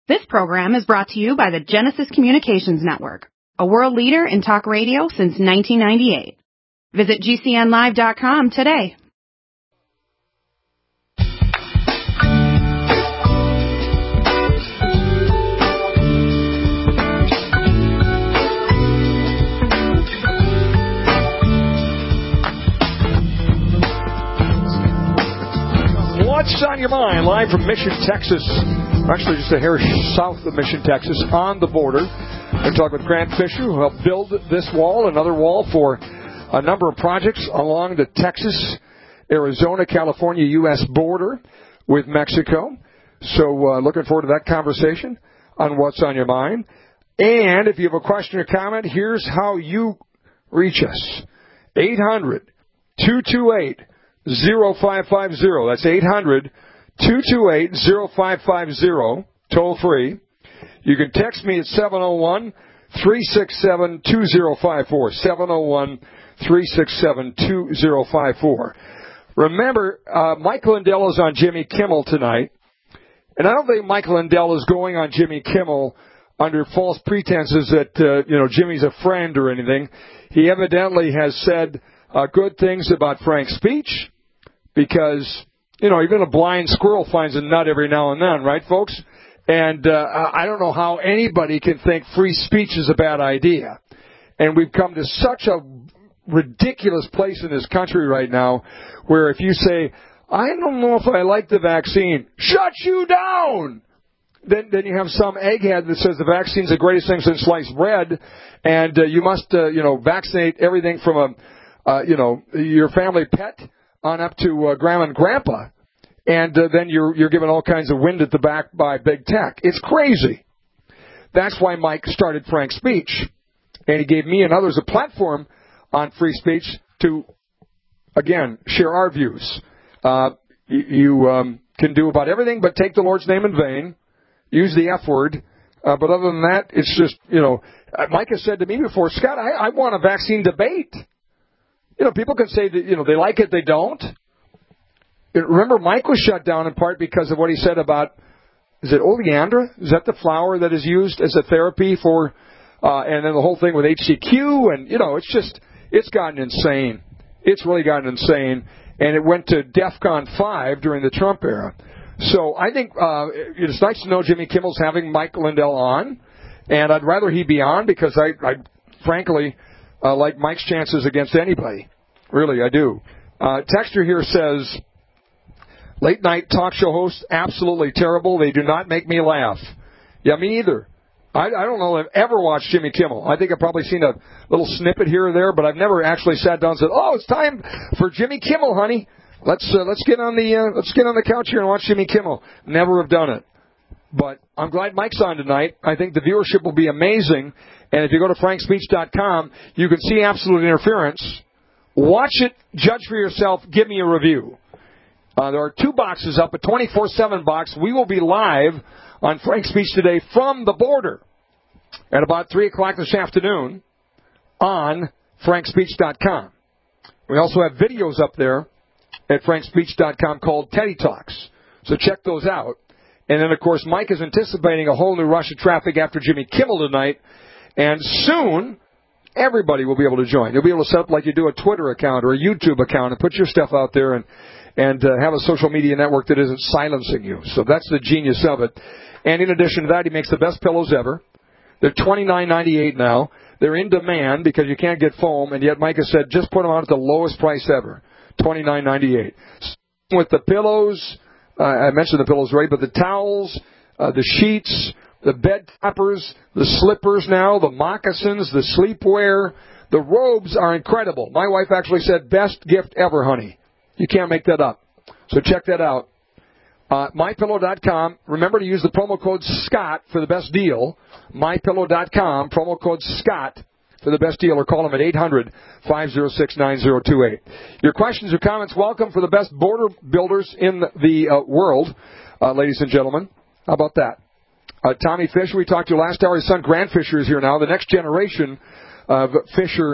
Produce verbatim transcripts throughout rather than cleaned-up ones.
This program is brought to you by the Genesis Communications Network, a world leader in talk radio since nineteen ninety-eight. Visit G C N live dot com today. What's on your mind? Live from Mission, Texas. Actually, just a hair south of Mission, Texas, on the border. We're talking with Grant Fisher, who helped build this wall, another wall for a number of projects along the Texas, Arizona, California, U S border with Mexico. So uh, looking forward to that conversation on What's on Your Mind. And if you have a question or comment, here's how you reach us. eight hundred, two two eight, zero five five zero. That's eight hundred, two two eight, zero five five zero, toll free. You can text me at seven oh one, three six seven, two oh five four, seven oh one, three six seven, two oh five four. Remember, uh, Mike Lindell is on Jimmy Kimmel tonight, and I don't think Mike Lindell is going on Jimmy Kimmel under false pretenses that, uh, you know, Jimmy's a friend or anything. He evidently has said uh, good things about Frank's speech because, you know, even a blind squirrel finds a nut every now and then, right, folks? And uh, I don't know how anybody can think free speech is a bad idea. And we've come to such a ridiculous place in this country right now where if you say, I don't know if I like the vaccine, shut you down! Then, then you have some egghead that says the vaccine's the greatest thing since sliced bread, and uh, you must, uh, you know, vaccinate everything from a, uh, you know, your family pet on up to uh, grandma and grandpa. And uh, then you're you're given all kinds of wind at the back by big tech. It's crazy. That's why Mike started Frank's Speech, and he gave me and others a platform on free speech to, again, share our views. Uh, you you um, can do about everything but take the Lord's name in vain, use the F word, uh, but other than that, it's just, you know, Mike has said to me before, Scott, I, I want a vaccine debate. You know, people can say that, you know, they like it, they don't. Remember, Mike was shut down in part because of what he said about, is it oleandra? Is that the flower that is used as a therapy for, uh, and then the whole thing with H C Q, and, you know, it's just, it's gotten insane. It's really gotten insane, and it went to DEFCON five during the Trump era. So I think uh, it's nice to know Jimmy Kimmel's having Mike Lindell on, and I'd rather he be on because I, I frankly, uh, like Mike's chances against anybody. Really, I do. Uh, Texter here says, late night talk show hosts, absolutely terrible. They do not make me laugh. Yeah, me either. I, I don't know if I've ever watched Jimmy Kimmel. I think I've probably seen a little snippet here or there, but I've never actually sat down and said, "Oh, it's time for Jimmy Kimmel, honey. Let's uh, let's get on the uh, let's get on the couch here and watch Jimmy Kimmel." Never have done it. But I'm glad Mike's on tonight. I think the viewership will be amazing. And if you go to frank speech dot com, you can see Absolute Interference. Watch it, judge for yourself, give me a review. Uh, there are two boxes up, a twenty-four seven box. We will be live on Frank's Speech today from the border at about three o'clock this afternoon on frank speech dot com. We also have videos up there at frank speech dot com called Teddy Talks. So check those out. And then, of course, Mike is anticipating a whole new rush of traffic after Jimmy Kimmel tonight. And soon, everybody will be able to join. You'll be able to set up like you do a Twitter account or a YouTube account and put your stuff out there and and uh, have a social media network that isn't silencing you. So that's the genius of it. And in addition to that, he makes the best pillows ever. They're twenty-nine ninety-eight now. They're in demand because you can't get foam, and yet Mike has said just put them on at the lowest price ever, twenty-nine ninety-eight. With the pillows, uh, I mentioned the pillows already, but the towels, uh, the sheets, the bed toppers, the slippers now, the moccasins, the sleepwear, the robes are incredible. My wife actually said, best gift ever, honey. You can't make that up. So check that out. Uh, my pillow dot com. Remember to use the promo code SCOTT for the best deal. my pillow dot com, promo code SCOTT for the best deal, or call them at eight hundred, five oh six, nine oh two eight. Your questions or comments, welcome for the best border builders in the uh, world, uh, ladies and gentlemen. How about that? Uh, Tommy Fisher, we talked to last hour. His son Grant Fisher is here now. The next generation of Fisher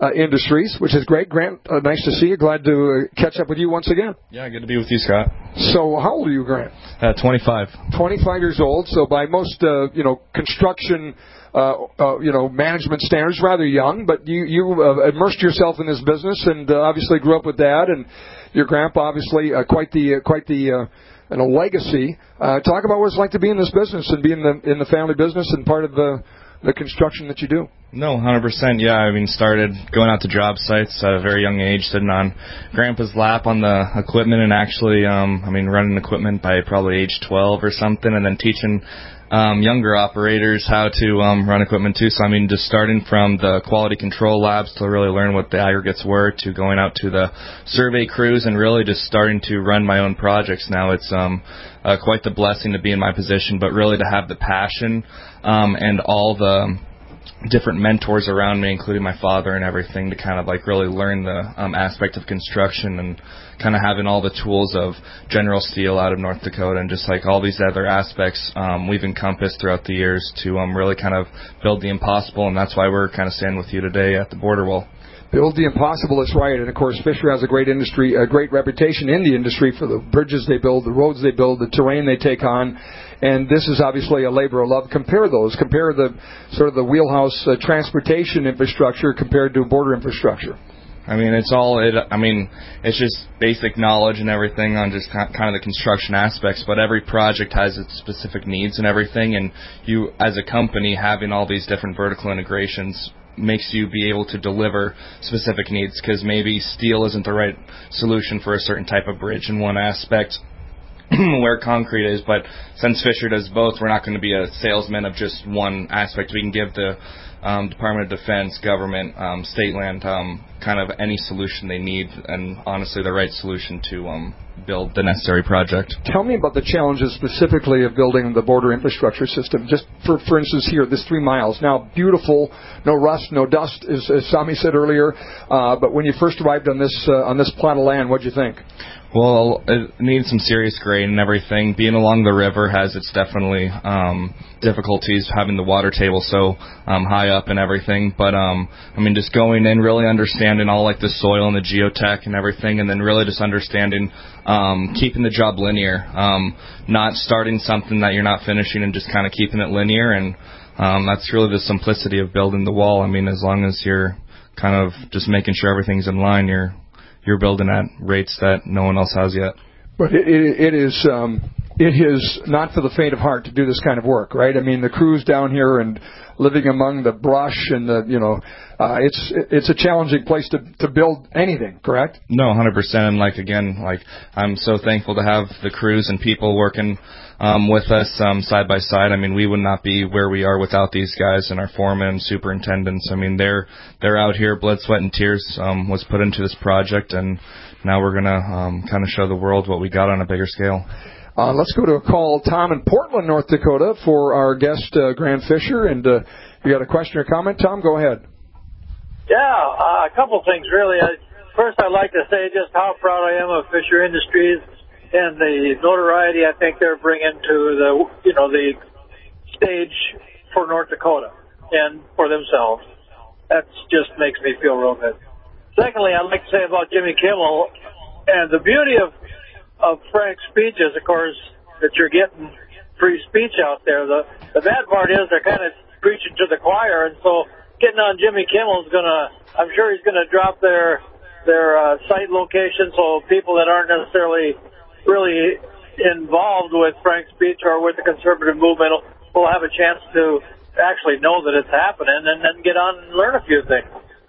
uh, Industries, which is great. Grant, uh, nice to see you. Glad to uh, catch up with you once again. Yeah, good to be with you, Scott. So how old are you, Grant? Uh, twenty-five. twenty-five years old. So by most, uh, you know, construction, uh, uh, you know, management standards, rather young. But you, you uh, immersed yourself in this business and uh, obviously grew up with Dad and your grandpa, obviously uh, quite the uh, quite the uh, you know, legacy. Uh, talk about what it's like to be in this business and be in the in the family business and part of the the construction that you do. No, one hundred percent. Yeah, I mean, started going out to job sites at a very young age, sitting on Grandpa's lap on the equipment and actually, um, I mean, running equipment by probably age twelve or something, and then teaching um, younger operators how to um, run equipment too. So, I mean, just starting from the quality control labs to really learn what the aggregates were, to going out to the survey crews and really just starting to run my own projects now. It's um, uh, quite the blessing to be in my position, but really to have the passion um, and all the different mentors around me, including my father and everything, to kind of like really learn the um, aspect of construction and kind of having all the tools of General Steel out of North Dakota and just like all these other aspects um, we've encompassed throughout the years to um, really kind of build the impossible, and that's why we're kind of standing with you today at the border wall. Build the impossible, that's right. And, of course, Fisher has a great industry, a great reputation in the industry for the bridges they build, the roads they build, the terrain they take on. And this is obviously a labor of love. Compare those. Compare the sort of the wheelhouse uh, transportation infrastructure compared to border infrastructure. I mean, it's all, it, I mean, it's just basic knowledge and everything on just kind of the construction aspects, but every project has its specific needs and everything, and you, as a company, having all these different vertical integrations makes you be able to deliver specific needs, because maybe steel isn't the right solution for a certain type of bridge in one aspect where concrete is, but since Fisher does both, we're not going to be a salesman of just one aspect. We can give the um, Department of Defense, government, um, state land, um, kind of any solution they need, and honestly the right solution to um, build the necessary project. Tell me about the challenges specifically of building the border infrastructure system. Just for for instance here, this three miles. Now, beautiful, no rust, no dust, as, as Sami said earlier, uh, but when you first arrived on this uh, on this plot of land, what did you think? Well, it needs some serious grade and everything. Being along the river has its definitely um, difficulties, having the water table so um, high up and everything. But, um, I mean, just going in, really understanding all, like, the soil and the geotech and everything, and then really just understanding um, keeping the job linear, um, not starting something that you're not finishing and just kind of keeping it linear. And um, that's really the simplicity of building the wall. I mean, as long as you're kind of just making sure everything's in line, you're You're building at rates that no one else has yet. But it, it, it is um, it is not for the faint of heart to do this kind of work, right? I mean, the crews down here and living among the brush and the, you know, uh, it's it's a challenging place to to build anything, correct? No, one hundred percent. And like again, like I'm so thankful to have the crews and people working um, with us um, side by side. I mean, we would not be where we are without these guys and our foremen and superintendents. I mean, they're they're out here, blood, sweat, and tears um, was put into this project, and now we're gonna um, kind of show the world what we got on a bigger scale. Uh, let's go to a call, Tom in Portland, North Dakota, for our guest, uh, Grant Fisher. And uh, you got a question or comment, Tom? Go ahead. Yeah, uh, a couple things, really. I, first, I'd like to say just how proud I am of Fisher Industries and the notoriety I think they're bringing to the, you know, the stage for North Dakota and for themselves. That just makes me feel real good. Secondly, I'd like to say about Jimmy Kimmel and the beauty of of Frank's speeches, of course, that you're getting free speech out there. The the bad part is they're kind of preaching to the choir, and so getting on Jimmy Kimmel is going to, I'm sure he's going to drop their their uh, site location so people that aren't necessarily really involved with Frank's speech or with the conservative movement will, will have a chance to actually know that it's happening and then get on and learn a few things.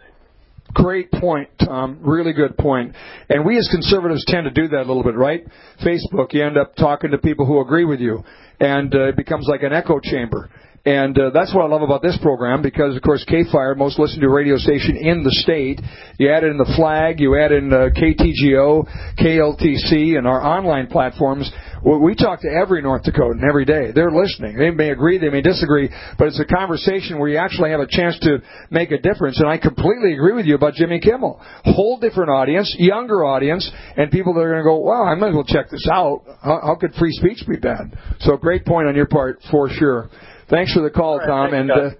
Great point, Tom. Really good point. And we as conservatives tend to do that a little bit, right? Facebook, you end up talking to people who agree with you, and uh, it becomes like an echo chamber. And uh, that's what I love about this program because, of course, K-Fire, most listened to radio station in the state. You add in the flag, you add in uh, K T G O, K L T C, and our online platforms. Well, we talk to every North Dakotan every day. They're listening. They may agree, they may disagree, but it's a conversation where you actually have a chance to make a difference. And I completely agree with you about Jimmy Kimmel. Whole different audience, younger audience, and people that are going to go, wow, I might as well check this out. How, how could free speech be bad? So great point on your part, for sure. Thanks for the call, right, Tom. thanks, and uh,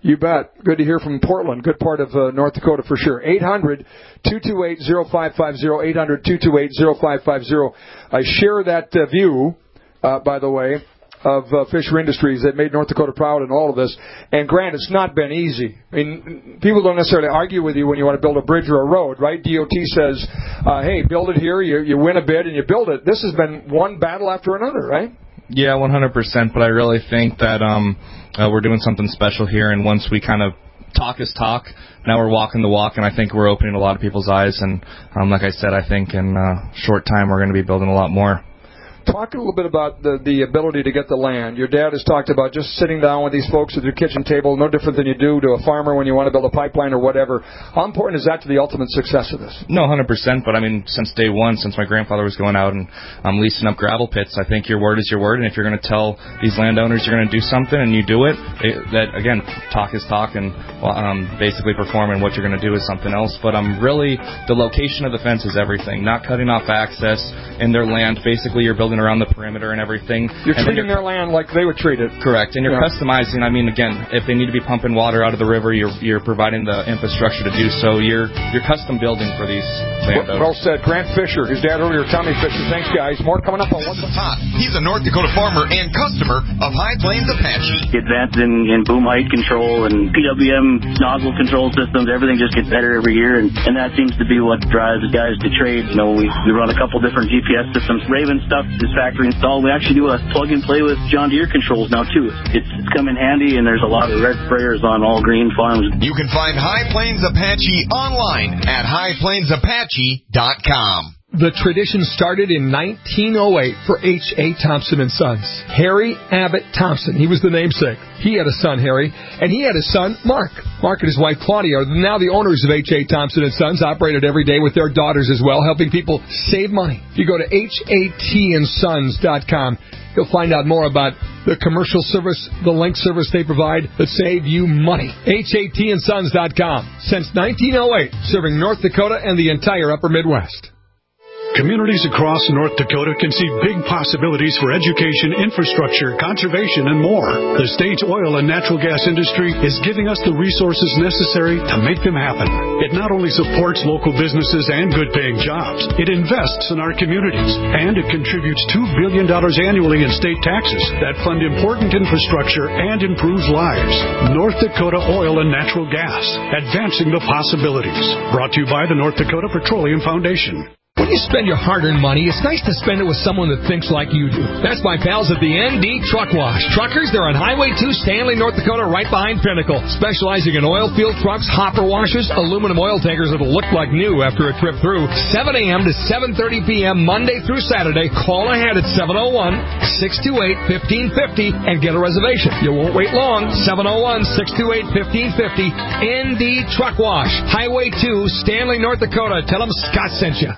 You bet. Good to hear from Portland. Good part of uh, North Dakota for sure. eight hundred, two two eight, oh five five oh, eight hundred, two two eight, oh five five oh. I share that uh, view, uh, by the way, of uh, Fisher Industries that made North Dakota proud in all of this. And, Grant, it's not been easy. I mean, people don't necessarily argue with you when you want to build a bridge or a road, right? D O T says, uh, hey, build it here, you, you win a bid, and you build it. This has been one battle after another, right? Yeah, one hundred percent, but I really think that um, uh, we're doing something special here, and once we kind of talk is talk, now we're walking the walk, and I think we're opening a lot of people's eyes, and um, like I said, I think in a short time we're going to be building a lot more. Talk a little bit about the, the ability to get the land. Your dad has talked about just sitting down with these folks at your kitchen table, no different than you do to a farmer when you want to build a pipeline or whatever. How important is that to the ultimate success of this? No, one hundred percent, but I mean, since day one, since my grandfather was going out and um, leasing up gravel pits, I think your word is your word, and if you're going to tell these landowners you're going to do something and you do it, it that, again, talk is talk, and um, basically performing what you're going to do is something else. But um, really, the location of the fence is everything, not cutting off access in their land. Basically, you're building around the perimeter and everything. You're and treating you're, their land like they would treat it. Correct. And you're yeah. customizing. I mean, again, if they need to be pumping water out of the river, you're you're providing the infrastructure to do so. You're you're custom building for these landowners. Well said. Grant Fisher, his dad earlier, Tommy Fisher. Thanks, guys. More coming up on What's the Top. He's a North Dakota farmer and customer of High Plains Apache. Advanced in, in boom height control and P W M nozzle control systems. Everything just gets better every year, and, and that seems to be what drives guys to trade. You know, we, we run a couple different G P S systems. Raven stuff is factory installed. We actually do a plug and play with John Deere controls now too. It's, it's come in handy, and there's a lot of red sprayers on all green farms. You can find High Plains Apache online at high plains apache dot com. The tradition started in nineteen oh eight for H A. Thompson and Sons. Harry Abbott Thompson, he was the namesake. He had a son, Harry, and he had a son, Mark. Mark and his wife, Claudia, are now the owners of H A. Thompson and Sons, operated every day with their daughters as well, helping people save money. If you go to H A T and sons dot com, you'll find out more about the commercial service, the link service they provide that save you money. H A T and sons dot com. Since nineteen oh eight, serving North Dakota and the entire upper Midwest. Communities across North Dakota can see big possibilities for education, infrastructure, conservation, and more. The state's oil and natural gas industry is giving us the resources necessary to make them happen. It not only supports local businesses and good-paying jobs, it invests in our communities, and it contributes two billion dollars annually in state taxes that fund important infrastructure and improves lives. North Dakota Oil and Natural Gas, advancing the possibilities. Brought to you by the North Dakota Petroleum Foundation. When you spend your hard-earned money, it's nice to spend it with someone that thinks like you do. That's my pals at the N D Truck Wash. Truckers, they're on Highway two, Stanley, North Dakota, right behind Pinnacle. Specializing in oil field trucks, hopper washers, aluminum oil tankers that'll look like new after a trip through. seven a.m. to seven thirty p.m. Monday through Saturday. Call ahead at seven oh one, six two eight, one five five oh and get a reservation. You won't wait long. seven oh one, six two eight, one five five oh. N D Truck Wash. Highway two, Stanley, North Dakota. Tell them Scott sent you.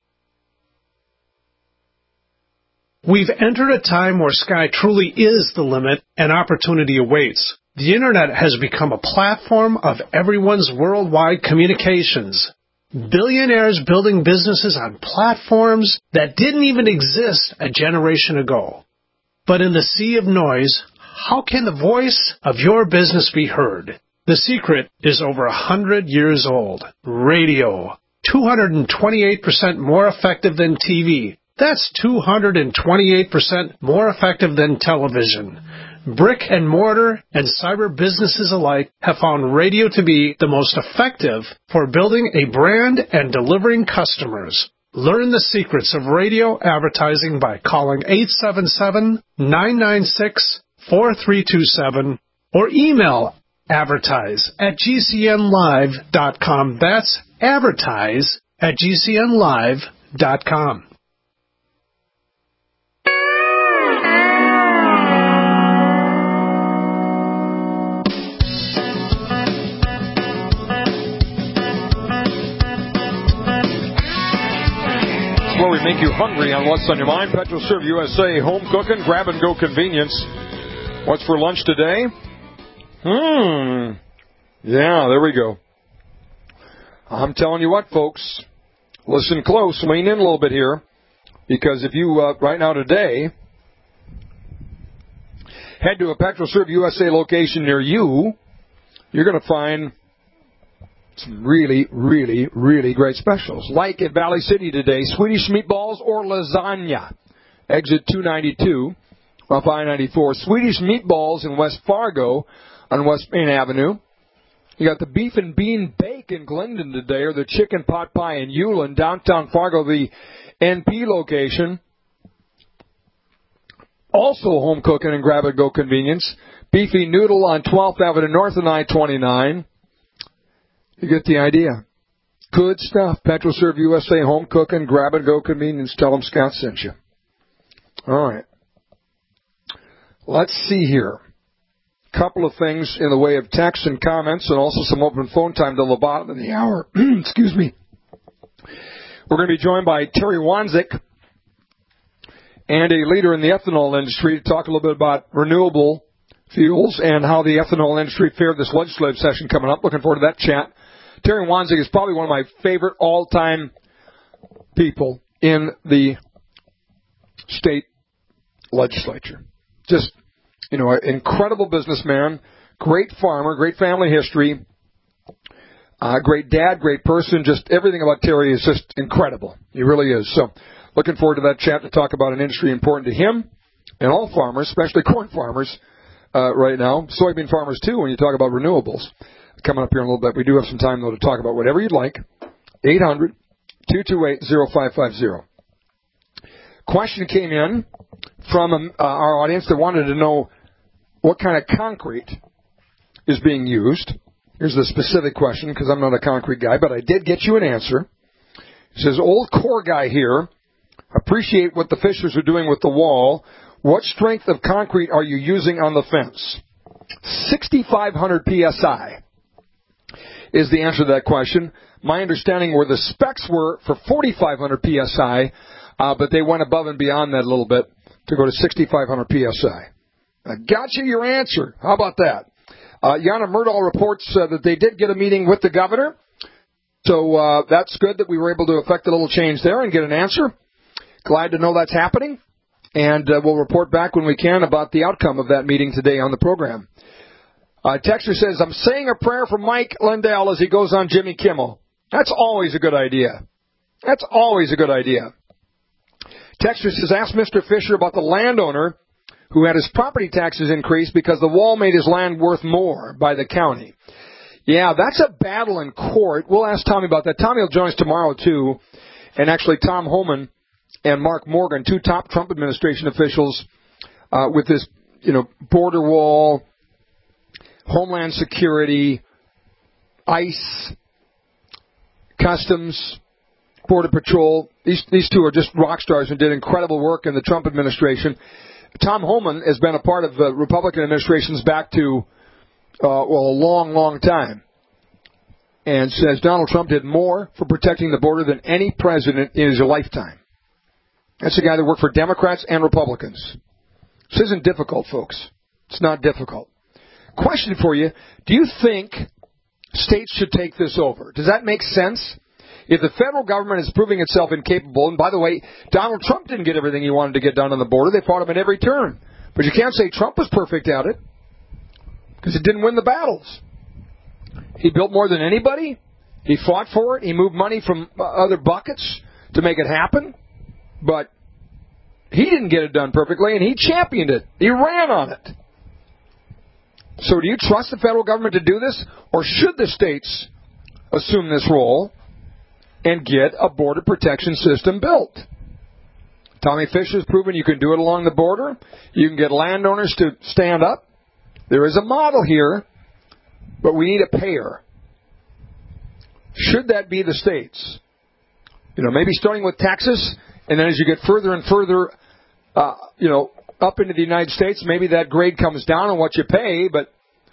We've entered a time where sky truly is the limit and opportunity awaits. The Internet has become a platform of everyone's worldwide communications. Billionaires building businesses on platforms that didn't even exist a generation ago. But in the sea of noise, how can the voice of your business be heard? The secret is over a hundred years old. Radio. two hundred twenty-eight percent more effective than T V. That's two hundred twenty-eight percent more effective than television. Brick and mortar and cyber businesses alike have found radio to be the most effective for building a brand and delivering customers. Learn the secrets of radio advertising by calling eight seven seven, nine nine six, four three two seven or email advertise at g c n live dot com. That's advertise at g c n live dot com. Where we make you hungry on What's on Your Mind. PetroServe U S A, home cooking, grab-and-go convenience. What's for lunch today? Hmm. Yeah, there we go. I'm telling you what, folks. Listen close. Lean in a little bit here. Because if you, uh, right now today, head to a PetroServe U S A location near you, you're going to find some really, really, really great specials. Like at Valley City today, Swedish meatballs or lasagna. Exit two ninety-two off I ninety-four. Swedish meatballs in West Fargo on West Main Avenue. You got the beef and bean bake in Glendon today, or the chicken pot pie in Eulin, downtown Fargo, the N P location. Also home cooking and grab-and-go convenience. Beefy Noodle on twelfth Avenue North and I twenty-nine. You get the idea. Good stuff. PetroServe U S A, home cooking, grab-and-go convenience. Tell them Scott sent you. All right. Let's see here. Couple of things in the way of texts and comments, and also some open phone time till the bottom of the hour. Excuse me. We're going to be joined by Terry Wanzik, and a leader in the ethanol industry, to talk a little bit about renewable fuels and how the ethanol industry fared this legislative session coming up. Looking forward to that chat. Terry Wanzik is probably one of my favorite all-time people in the state legislature. Just, you know, an incredible businessman, great farmer, great family history, uh, great dad, great person. Just everything about Terry is just incredible. He really is. So looking forward to that chat to talk about an industry important to him and all farmers, especially corn farmers uh, right now. Soybean farmers, too, when you talk about renewables. Coming up here in a little bit. We do have some time, though, to talk about whatever you'd like. eight hundred, two two eight, oh five five oh. Question came in from um, uh, our audience that wanted to know what kind of concrete is being used. Here's the specific question, because I'm not a concrete guy, but I did get you an answer. It says, old core guy here, appreciate what the Fishers are doing with the wall. What strength of concrete are you using on the fence? sixty-five hundred P S I is the answer to that question. My understanding where the specs were for forty-five hundred P S I, uh, but they went above and beyond that a little bit to go to sixty-five hundred P S I. I got you your answer. How about that? Uh, Yana Murdahl reports uh, that they did get a meeting with the governor. So uh, that's good that we were able to effect a little change there and get an answer. Glad to know that's happening. And uh, we'll report back when we can about the outcome of that meeting today on the program. Uh, Texter says, I'm saying a prayer for Mike Lindell as he goes on Jimmy Kimmel. That's always a good idea. That's always a good idea. Texter says, ask Mister Fisher about the landowner who had his property taxes increased because the wall made his land worth more by the county. Yeah, that's a battle in court. We'll ask Tommy about that. Tommy will join us tomorrow, too. And actually, Tom Homan and Mark Morgan, two top Trump administration officials, uh, with this, you know, border wall, Homeland Security, ICE, Customs, Border Patrol. These these two are just rock stars and did incredible work in the Trump administration. Tom Homan has been a part of the Republican administrations back to, uh, well, a long, long time. And says Donald Trump did more for protecting the border than any president in his lifetime. That's a guy that worked for Democrats and Republicans. This isn't difficult, folks. It's not difficult. Question for you, do you think states should take this over? Does that make sense? If the federal government is proving itself incapable, and by the way, Donald Trump didn't get everything he wanted to get done on the border. They fought him at every turn. But you can't say Trump was perfect at it, because he didn't win the battles. He built more than anybody. He fought for it. He moved money from other buckets to make it happen. But he didn't get it done perfectly, and he championed it. He ran on it. So do you trust the federal government to do this, or should the states assume this role and get a border protection system built? Tommy Fisher's proven you can do it along the border. You can get landowners to stand up. There is a model here, but we need a payer. Should that be the states? You know, maybe starting with Texas, and then as you get further and further, uh, you know, up into the United States, maybe that grade comes down on what you pay, but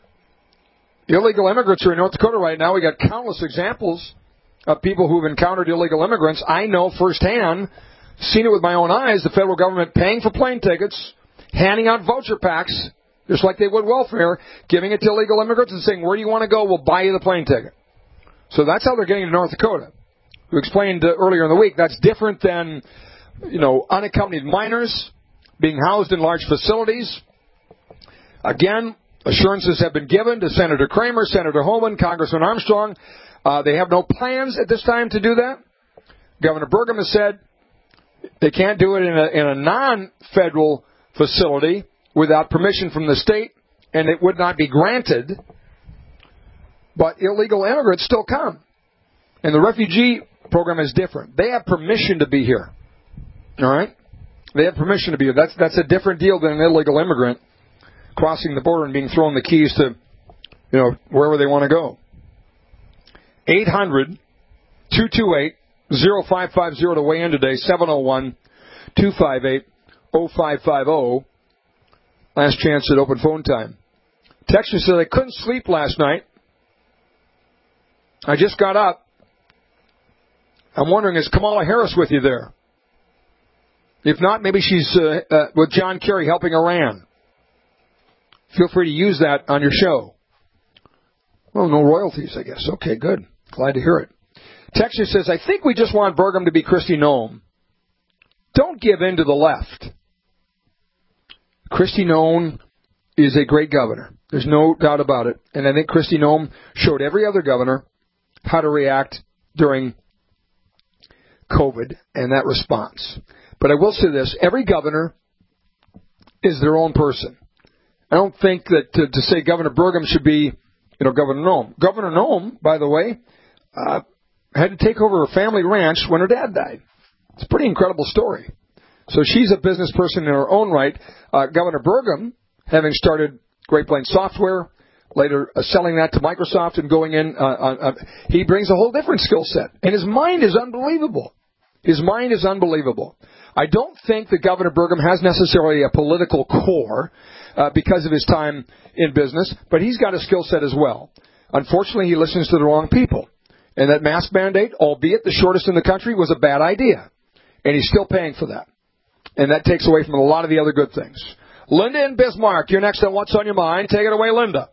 illegal immigrants are in North Dakota right now. We got countless examples of people who've encountered illegal immigrants. I know firsthand, seen it with my own eyes, the federal government paying for plane tickets, handing out voucher packs, just like they would welfare, giving it to illegal immigrants and saying, where do you want to go? We'll buy you the plane ticket. So that's how they're getting to North Dakota. We explained uh, earlier in the week, that's different than, you know, unaccompanied minors being housed in large facilities. Again, Assurances have been given to Senator Kramer, Senator Homan, Congressman Armstrong. Uh, they have no plans at this time to do that. Governor Burgum has said they can't do it in a, in a non-federal facility without permission from the state, and it would not be granted. But illegal immigrants still come. And the refugee program is different. They have permission to be here. All right? They have permission to be here. That's, that's a different deal than an illegal immigrant crossing the border and being thrown the keys to, you know, wherever they want to go. eight hundred, two two eight, oh five five oh to weigh in today, seven oh one, two five eight, oh five five oh. Last chance at open phone time. Texter said, I couldn't sleep last night. I just got up. I'm wondering, is Kamala Harris with you there? If not, maybe she's uh, uh, with John Kerry helping Iran. Feel free to use that on your show. Well, no royalties, I guess. Okay, good. Glad to hear it. Texter says, I think we just want Burgum to be Kristi Noem. Don't give in to the left. Kristi Noem is a great governor. There's no doubt about it. And I think Kristi Noem showed every other governor how to react during COVID and that response. But I will say this. Every governor is their own person. I don't think that to, to say Governor Burgum should be, you know, Governor Noem. Governor Noem, by the way, uh, had to take over her family ranch when her dad died. It's a pretty incredible story. So she's a business person in her own right. Uh, Governor Burgum, having started Great Plains Software, later uh, selling that to Microsoft and going in, uh, uh, uh, he brings a whole different skill set. And his mind is unbelievable. His mind is unbelievable. I don't think that Governor Burgum has necessarily a political core uh, because of his time in business, but he's got a skill set as well. Unfortunately, he listens to the wrong people. And that mask mandate, albeit the shortest in the country, was a bad idea. And he's still paying for that. And that takes away from a lot of the other good things. Linda in Bismarck, you're next on What's on Your Mind. Take it away, Linda.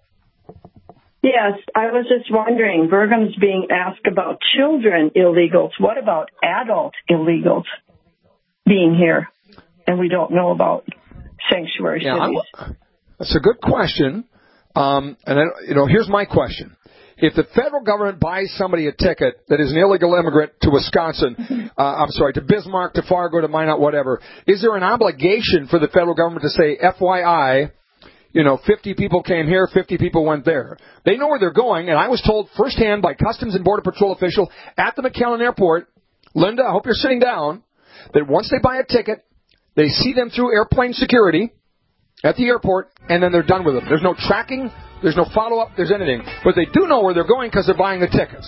Yes, I was just wondering, Burgum's being asked about children illegals. What about adult illegals being here? And we don't know about sanctuary yeah, cities. I'm, that's a good question. Um, and, I, you know, here's my question. If the federal government buys somebody a ticket that is an illegal immigrant to Wisconsin, uh, I'm sorry, to Bismarck, to Fargo, to Minot, whatever, is there an obligation for the federal government to say, F Y I, you know, fifty people came here, fifty people went there? They know where they're going, and I was told firsthand by Customs and Border Patrol official at the McAllen Airport, Linda, I hope you're sitting down, that once they buy a ticket, they see them through airplane security at the airport, and then they're done with them. There's no tracking. There's no follow-up. There's anything. But they do know where they're going because they're buying the tickets.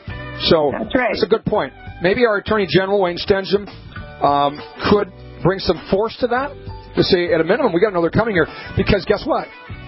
So that's, right. that's a good point. Maybe our Attorney General, Wayne Stensham, um, could bring some force to that to say, at a minimum, we got to know they're coming here. Because guess what?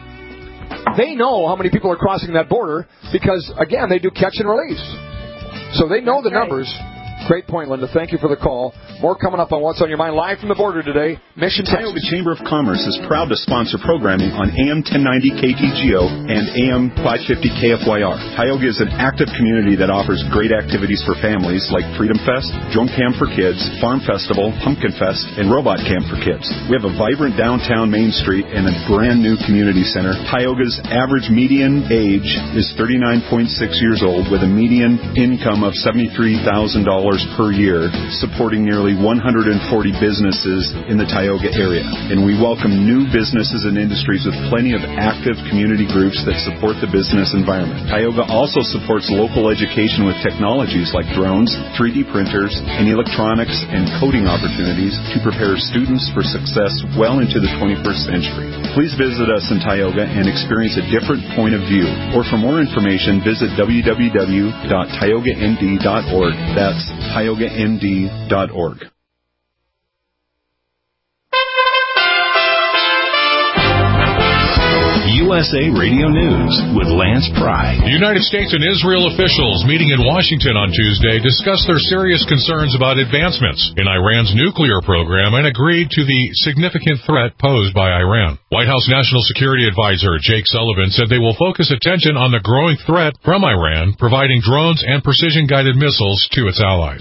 They know how many people are crossing that border because, again, they do catch and release. So they know that's the right. numbers. Great point, Linda. Thank you for the call. More coming up on What's on Your Mind, live from the border today. Mission Texas. Tioga Chamber of Commerce is proud to sponsor programming on A M ten ninety K T G O and A M five fifty K F Y R. Tioga is an active community that offers great activities for families like Freedom Fest, Drone Camp for Kids, Farm Festival, Pumpkin Fest, and Robot Camp for Kids. We have a vibrant downtown Main Street and a brand new community center. Tioga's average median age is thirty-nine point six years old with a median income of seventy-three thousand dollars per year, supporting nearly one hundred forty businesses in the Tioga area. And we welcome new businesses and industries with plenty of active community groups that support the business environment. Tioga also supports local education with technologies like drones, three D printers, and electronics and coding opportunities to prepare students for success well into the twenty-first century. Please visit us in Tioga and experience a different point of view. Or for more information, visit w w w dot tioga n d dot org. That's tioga n d dot org. U S A Radio News with Lance Pry. United States and Israel officials meeting in Washington on Tuesday discussed their serious concerns about advancements in Iran's nuclear program and agreed to the significant threat posed by Iran. White House National Security Advisor Jake Sullivan said they will focus attention on the growing threat from Iran, providing drones and precision-guided missiles to its allies.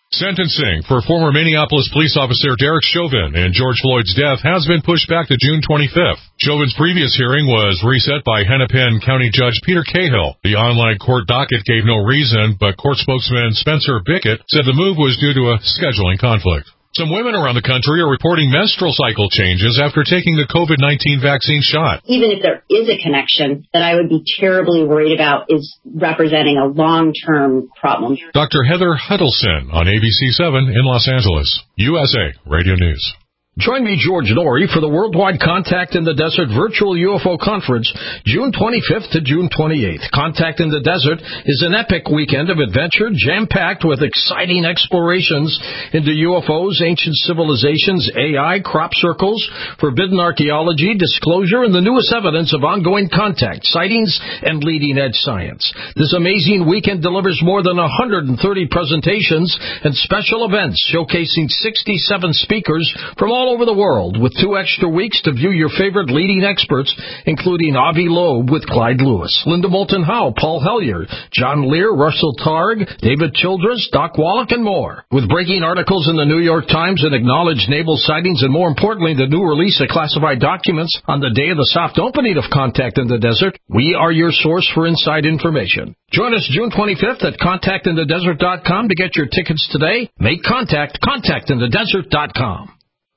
Sentencing for former Minneapolis police officer Derek Chauvin in George Floyd's death has been pushed back to June twenty-fifth. Chauvin's previous hearing was reset by Hennepin County Judge Peter Cahill. The online court docket gave no reason, but court spokesman Spencer Bickett said the move was due to a scheduling conflict. Some women around the country are reporting menstrual cycle changes after taking the COVID nineteen vaccine shot. Even if there is a connection, that I would be terribly worried about is representing a long-term problem. Doctor Heather Huddleston on A B C seven in Los Angeles. U S A Radio News. Join me, George Norrie, for the Worldwide Contact in the Desert Virtual U F O Conference, June twenty-fifth to June twenty-eighth. Contact in the Desert is an epic weekend of adventure, jam-packed with exciting explorations into U F Os, ancient civilizations, A I, crop circles, forbidden archaeology, disclosure, and the newest evidence of ongoing contact, sightings, and leading-edge science. This amazing weekend delivers more than one hundred thirty presentations and special events showcasing sixty-seven speakers from all over the world, with two extra weeks to view your favorite leading experts, including Avi Loeb with Clyde Lewis, Linda Moulton Howe, Paul Hellyer, John Lear, Russell Targ, David Childress, Doc Wallach, and more. With breaking articles in the New York Times and acknowledged naval sightings, and more importantly, the new release of classified documents on the day of the soft opening of Contact in the Desert, we are your source for inside information. Join us June twenty-fifth at contact in the desert dot com to get your tickets today. Make contact, contact in the desert dot com.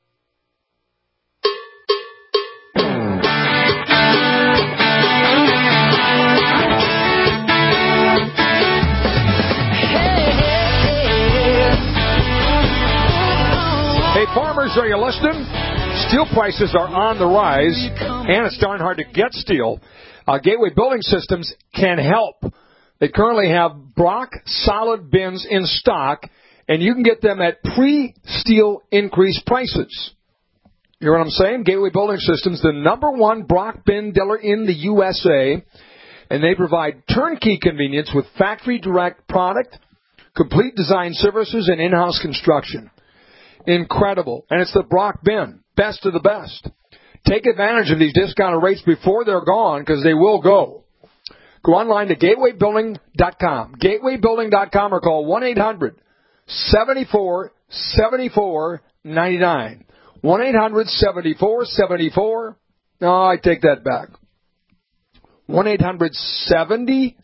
Hey, farmers, are you listening? Steel prices are on the rise, and it's darn hard to get steel. Uh, Gateway Building Systems can help. They currently have Brock solid bins in stock, and you can get them at pre-steel increase prices. You know what I'm saying? Gateway Building Systems, the number one Brock bin dealer in the U S A, and they provide turnkey convenience with factory direct product, complete design services, and in-house construction. Incredible. And it's the Brock bin. Best of the best. Take advantage of these discounted rates before they're gone, because they will go. Go online to gateway building dot com. gateway building dot com or call one eight hundred seven four seven four nine nine. one eight hundred seven four seven four. No, I take that back. one eight hundred seven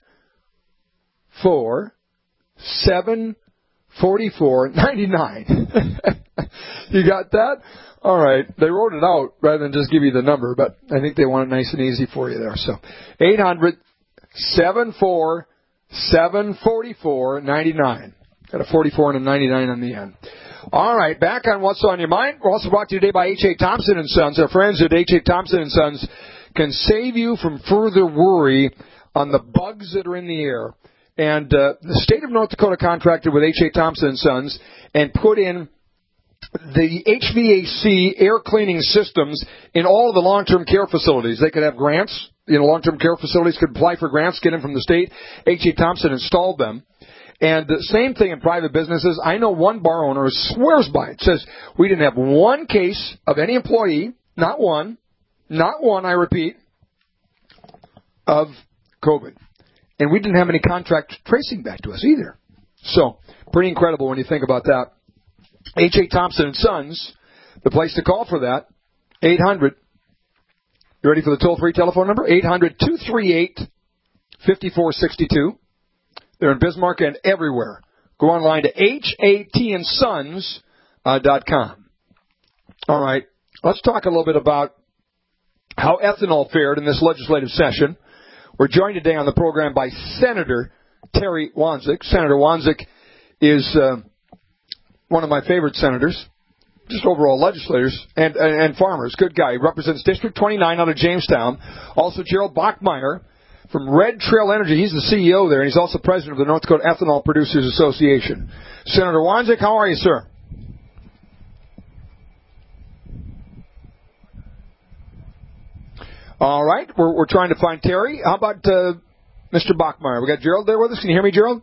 four seven four nine nine. You got that? All right. They wrote it out rather than just give you the number, but I think they want it nice and easy for you there. So eight hundred seven four seven four nine nine. Got a forty-four and a ninety-nine on the end. All right. Back on What's on Your Mind. We're also brought to you today by H A. Thompson and Sons. Our friends at H A. Thompson and Sons can save you from further worry on the bugs that are in the air. And uh, the state of North Dakota contracted with H A. Thompson and Sons and put in the H V A C air cleaning systems in all of the long-term care facilities. They could have grants. You know, long-term care facilities could apply for grants, get them from the state. H A. Thompson installed them. And the same thing in private businesses. I know one bar owner who swears by it. Says, we didn't have one case of any employee, not one, not one, I repeat, of COVID. And we didn't have any contract tracing back to us either. So, pretty incredible when you think about that. H A. Thompson and Sons, the place to call for that, eight hundred. You ready for the toll-free telephone number? eight hundred two three eight five four six two. They're in Bismarck and everywhere. Go online to H A T and Sons dot com. All right, let's talk a little bit about how ethanol fared in this legislative session. We're joined today on the program by Senator Terry Wanzik. Senator Wanzik is uh, one of my favorite senators, just overall legislators, and, and, and farmers. Good guy. He represents District twenty-nine out of Jamestown. Also, Gerald Bachmeyer from Red Trail Energy. He's the C E O there, and he's also president of the North Dakota Ethanol Producers Association. Senator Wanzik, how are you, sir? All right. We're, we're trying to find Terry. How about uh, Mister Bachmeyer? We got Gerald there with us. Can you hear me, Gerald?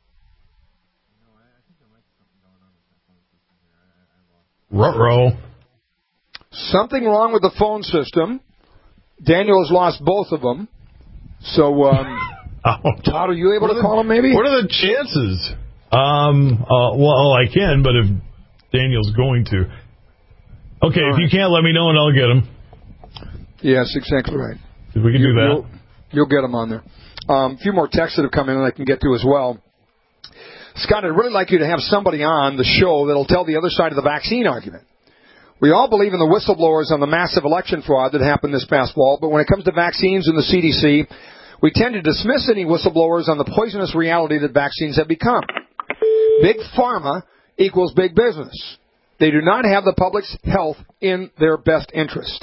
Ruh-roh. Something wrong with the phone system. Daniel has lost both of them. So, um, Todd, are you able to the, call him maybe? What are the chances? Um. Uh, well, I can, but if Daniel's going to. Okay, All if right. you can't, let me know and I'll get him. Yes, exactly right. If we can you, do that. You'll, you'll get them on there. Um, a few more texts that have come in and I can get to as well. Scott, I'd really like you to have somebody on the show that'll tell the other side of the vaccine argument. We all believe in the whistleblowers on the massive election fraud that happened this past fall, but when it comes to vaccines and the C D C, we tend to dismiss any whistleblowers on the poisonous reality that vaccines have become. Big pharma equals big business. They do not have the public's health in their best interest.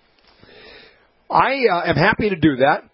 I uh, am happy to do that.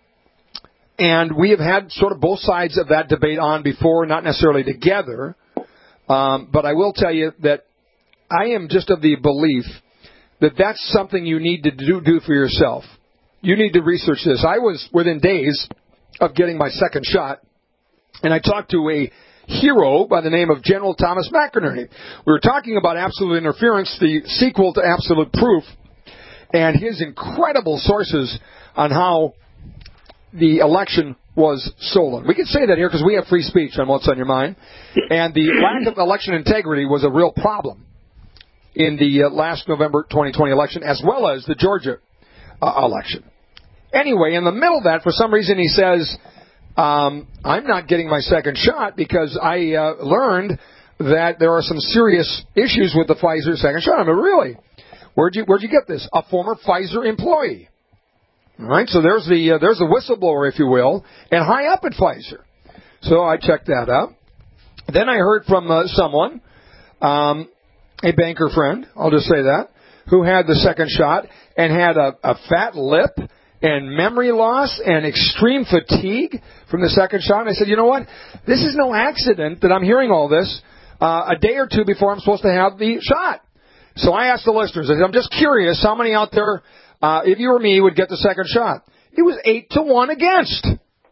And we have had sort of both sides of that debate on before, not necessarily together. Um, but I will tell you that I am just of the belief that that's something you need to do, do for yourself. You need to research this. I was within days of getting my second shot, and I talked to a hero by the name of General Thomas McInerney. We were talking about Absolute Interference, the sequel to Absolute Proof, and his incredible sources on how the election was stolen. We can say that here because we have free speech on What's on Your Mind, and the lack of election integrity was a real problem in the uh, last November twenty twenty election, as well as the Georgia uh, election. Anyway, in the middle of that, for some reason, he says, um, I'm not getting my second shot because I uh, learned that there are some serious issues with the Pfizer second shot. I mean, really? Where'd you, where'd you get this? A former Pfizer employee. All right, so there's the, uh, there's the whistleblower, if you will, and high up at Pfizer. So I checked that out. Then I heard from uh, someone, um, a banker friend, I'll just say that, who had the second shot and had a, a fat lip and memory loss and extreme fatigue from the second shot. And I said, you know what? This is no accident that I'm hearing all this uh, a day or two before I'm supposed to have the shot. So I asked the listeners, I said, I'm just curious how many out there, uh, if you were me, would get the second shot. It was eight to one against.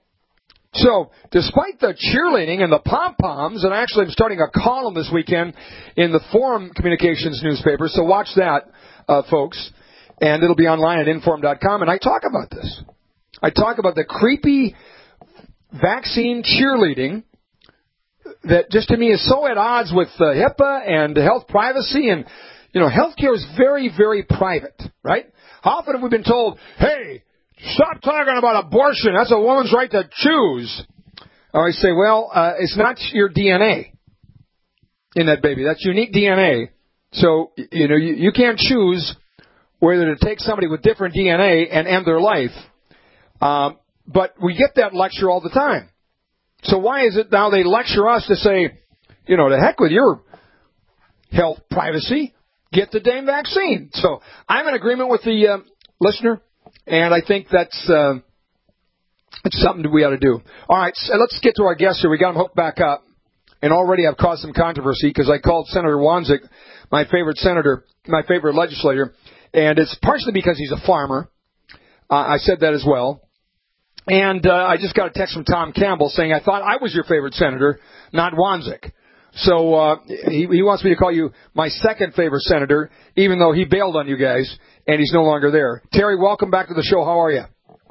So, despite the cheerleading and the pom-poms, and actually I'm starting a column this weekend in the Forum Communications newspaper, so watch that, uh, folks. And it'll be online at inform dot com, and I talk about this. I talk about the creepy vaccine cheerleading that just to me is so at odds with uh, HIPAA and health privacy. And, you know, healthcare is very, very private, right? How often have we been told, hey, stop talking about abortion. That's a woman's right to choose. Or I say, well, uh, it's not your D N A in that baby. That's unique D N A. So, you know, you, you can't choose whether to take somebody with different D N A and end their life. Um, but we get that lecture all the time. So why is it now they lecture us to say, you know, to heck with your health privacy, get the damn vaccine. So I'm in agreement with the uh, listener, and I think that's uh, it's something we ought to do. All right, so let's get to our guest here. We got him hooked back up, and already I've caused some controversy because I called Senator Wanzik my favorite senator, my favorite legislator. And it's partially because he's a farmer. Uh, I said that as well. And uh, I just got a text from Tom Campbell saying, I thought I was your favorite senator, not Wanzik. So uh, he, he wants me to call you my second favorite senator, even though he bailed on you guys, and he's no longer there. Terry, welcome back to the show. How are you?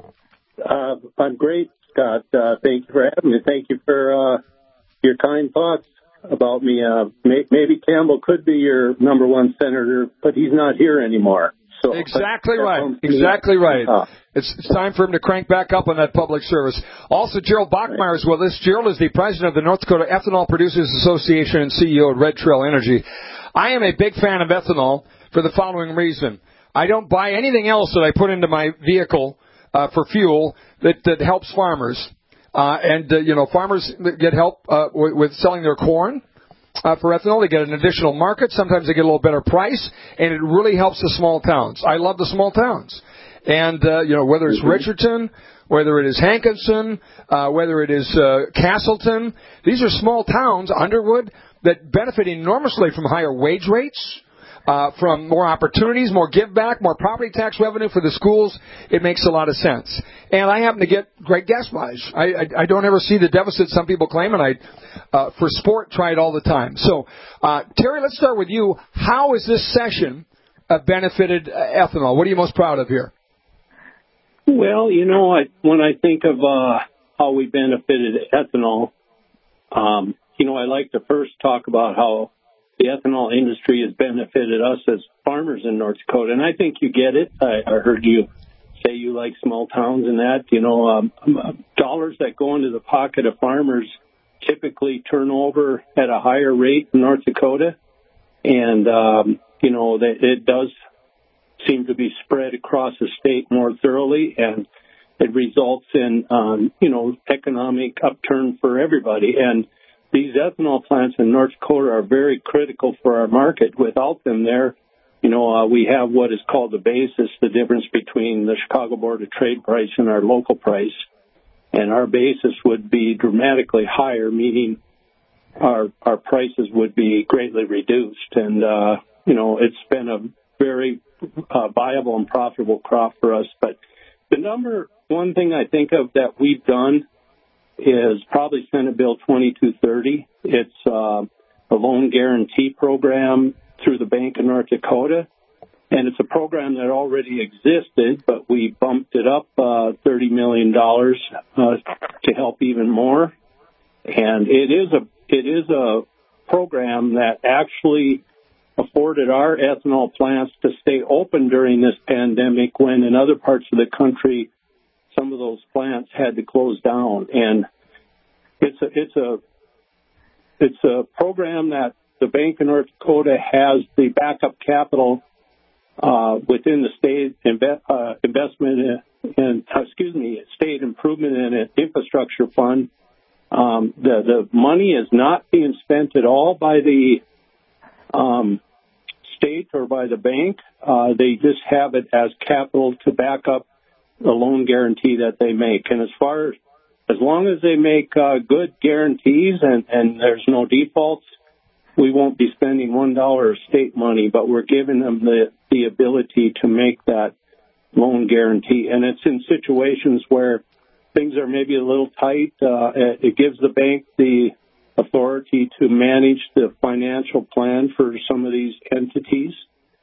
Uh, I'm great, Scott. Uh, thank you for having me. Thank you for uh, your kind thoughts about me. Uh, may, maybe Campbell could be your number one senator, but he's not here anymore. So exactly right. Exactly right. Uh, it's, it's time for him to crank back up on that public service. Also, Gerald Bachmeyer is with us. Gerald is the president of the North Dakota Ethanol Producers Association and C E O at Red Trail Energy. I am a big fan of ethanol for the following reason. I don't buy anything else that I put into my vehicle uh, for fuel that, that helps farmers. Uh, and, uh, you know, farmers get help uh, with, with selling their corn uh, for ethanol. They get an additional market. Sometimes they get a little better price, and it really helps the small towns. I love the small towns. And, uh, you know, whether it's Richardson, whether it is Hankinson, uh, whether it is uh, Castleton, these are small towns, Underwood, that benefit enormously from higher wage rates, Uh, from more opportunities, more give back, more property tax revenue for the schools. It makes a lot of sense. And I happen to get great gas mileage. I, I, I don't ever see the deficit some people claim, and I, uh, for sport, try it all the time. So, uh, Terry, let's start with you. How has this session uh, benefited uh, ethanol? What are you most proud of here? Well, you know, I, when I think of uh, how we benefited ethanol, um, you know, I like to first talk about how the ethanol industry has benefited us as farmers in North Dakota. And I think you get it. I, I heard you say you like small towns and that. You know, um, dollars that go into the pocket of farmers typically turn over at a higher rate in North Dakota. And, um, you know, that it does seem to be spread across the state more thoroughly, and it results in, um, you know, economic upturn for everybody. And these ethanol plants in North Dakota are very critical for our market. Without them there, you know, uh, we have what is called the basis, the difference between the Chicago Board of Trade price and our local price. And our basis would be dramatically higher, meaning our our prices would be greatly reduced. And, uh, you know, it's been a very uh, viable and profitable crop for us. But the number one thing I think of that we've done is probably Senate Bill twenty-two thirty. It's uh, a loan guarantee program through the Bank of North Dakota. And it's a program that already existed, but we bumped it up uh, thirty million dollars uh, to help even more. And it is a it is a program that actually afforded our ethanol plants to stay open during this pandemic, when in other parts of the country some of those plants had to close down. And it's a it's a it's a program that the Bank of North Dakota has the backup capital Uh, within the state inve- uh, investment and, uh, excuse me, state improvement and infrastructure fund. Um, the, the money is not being spent at all by the um, state or by the bank. Uh, they just have it as capital to back up the loan guarantee that they make. And as far as, as long as they make uh, good guarantees and, and there's no defaults, we won't be spending one dollar of state money, but we're giving them the, the ability to make that loan guarantee. And it's in situations where things are maybe a little tight. Uh, it gives the bank the authority to manage the financial plan for some of these entities.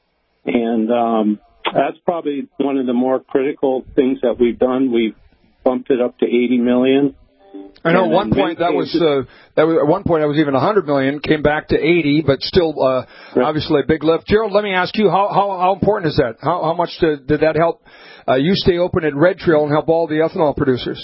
And um, that's probably one of the more critical things that we've done. We've bumped it up to eighty million dollars. I know at one point that was uh, that was, at one point that was even one hundred million, came back to eighty, but still uh, obviously a big lift. Gerald, let me ask you, how how, how important is that? How how much did, did that help uh, you stay open at Red Trail and help all the ethanol producers?